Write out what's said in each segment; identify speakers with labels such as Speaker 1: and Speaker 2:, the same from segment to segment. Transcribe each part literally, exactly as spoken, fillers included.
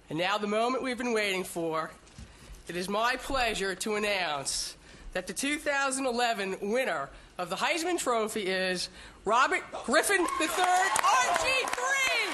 Speaker 1: And now the moment we've been waiting for. It is my pleasure to announce that the two thousand eleven winner of the Heisman Trophy is Robert Griffin the third, R G three!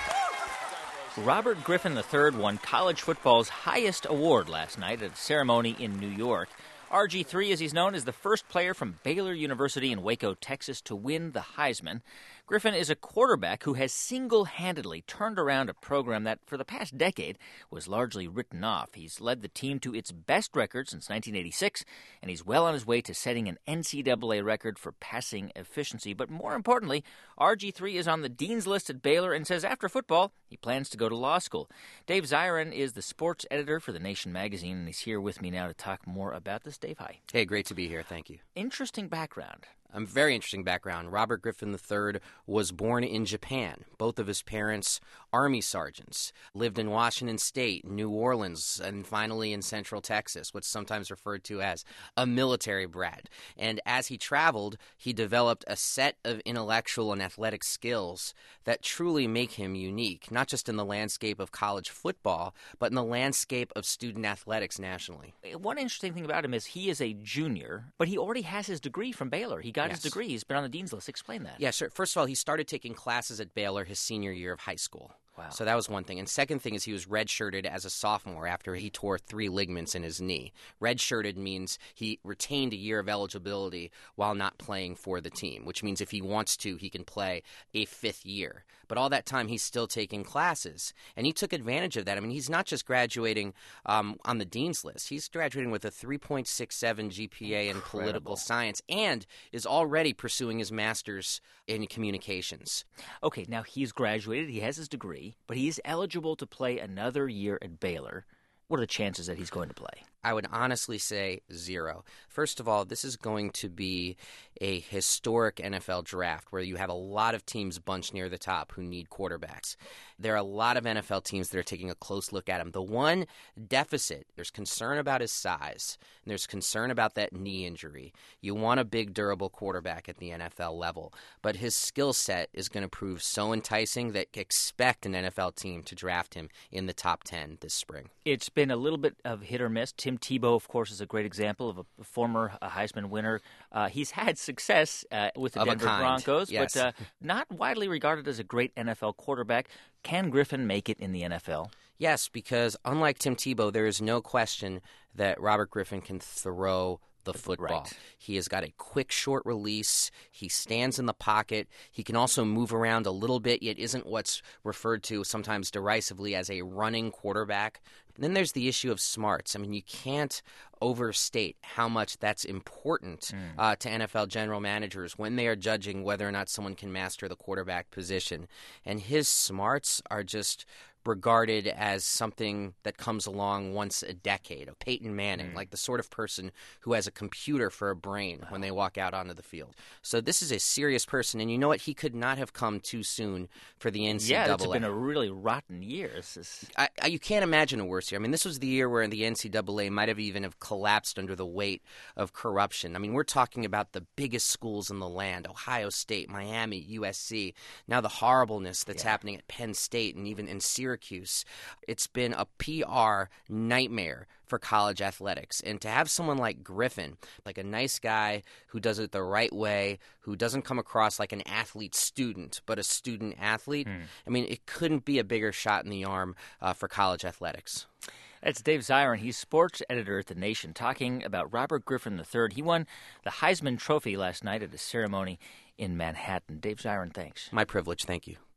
Speaker 2: Robert Griffin the third won college football's highest award last night at a ceremony in New York. R G three, as he's known, is the first player from Baylor University in Waco, Texas, to win the Heisman. Griffin is a quarterback who has single-handedly turned around a program that, for the past decade, was largely written off. He's led the team to its best record since nineteen eighty-six, and he's well on his way to setting an N C double A record for passing efficiency. But more importantly, R G three is on the dean's list at Baylor and says after football, he plans to go to law school. Dave Zirin is the sports editor for The Nation magazine, and he's here with me now to talk more about this. Dave, hi.
Speaker 3: Hey, great to be here. Thank you.
Speaker 2: Interesting background.
Speaker 3: A very interesting background. Robert Griffin the third was born in Japan. Both of his parents, Army sergeants, lived in Washington State, New Orleans, and finally in Central Texas, what's sometimes referred to as a military brat. And as he traveled, he developed a set of intellectual and athletic skills that truly make him unique, not just in the landscape of college football, but in the landscape of student athletics nationally.
Speaker 2: One interesting thing about him is he is a junior, but he already has his degree from Baylor. He got
Speaker 3: Yes.
Speaker 2: his degree. He's been on the dean's list. Explain that.
Speaker 3: Yeah, sure. First of all, he started taking classes at Baylor his senior year of high school.
Speaker 2: Wow.
Speaker 3: So that was one thing. And second thing is he was redshirted as a sophomore after he tore three ligaments in his knee. Redshirted means he retained a year of eligibility while not playing for the team, which means if he wants to, he can play a fifth year. But all that time, he's still taking classes. And he took advantage of that. I mean, he's not just graduating um, on the dean's list. He's graduating with a three point six seven G P A in
Speaker 2: Incredible.
Speaker 3: political science and is already pursuing his master's in communications.
Speaker 2: Okay, now he's graduated. He has his degree, but he is eligible to play another year at Baylor. What are the chances that he's going to play?
Speaker 3: I would honestly say zero. First of all, this is going to be a historic N F L draft where you have a lot of teams bunched near the top who need quarterbacks. There are a lot of N F L teams that are taking a close look at him. The one deficit, there's concern about his size, and there's concern about that knee injury. You want a big, durable quarterback at the N F L level, but his skill set is going to prove so enticing that expect an N F L team to draft him in the top ten this spring.
Speaker 2: It's been a little bit of hit or miss. Tim Tebow, of course, is a great example of a former uh, Heisman winner. Uh, he's had success uh, with the
Speaker 3: Of a
Speaker 2: Denver
Speaker 3: kind,
Speaker 2: Broncos,
Speaker 3: yes.
Speaker 2: but uh, not widely regarded as a great N F L quarterback. Can Griffin make it in the N F L?
Speaker 3: Yes, because unlike Tim Tebow, there is no question that Robert Griffin can throw the football.
Speaker 2: Right.
Speaker 3: He has got a quick, short release. He stands in the pocket. He can also move around a little bit, yet isn't what's referred to sometimes derisively as a running quarterback. And then there's the issue of smarts. I mean, you can't overstate how much that's important mm. uh, to N F L general managers when they are judging whether or not someone can master the quarterback position. And his smarts are just regarded as something that comes along once a decade. Peyton Manning, mm. like the sort of person who has a computer for a brain when they walk out onto the field. So this is a serious person, and you know what? He could not have come too soon for the N C double A.
Speaker 2: Yeah, it's been a really rotten year. This is...
Speaker 3: I, I, you can't imagine a worse year. I mean, this was the year where the N C double A might have even have collapsed under the weight of corruption. I mean, we're talking about the biggest schools in the land, Ohio State, Miami, U S C. Now the horribleness that's yeah. happening at Penn State and even in Syracuse. It's been a P R nightmare for college athletics. And to have someone like Griffin, like a nice guy who does it the right way, who doesn't come across like an athlete student, but a student athlete, mm. I mean, it couldn't be a bigger shot in the arm uh, for college athletics.
Speaker 2: That's Dave Zirin. He's sports editor at The Nation, talking about Robert Griffin the third. He won the Heisman Trophy last night at a ceremony in Manhattan. Dave Zirin, thanks.
Speaker 3: My privilege. Thank you.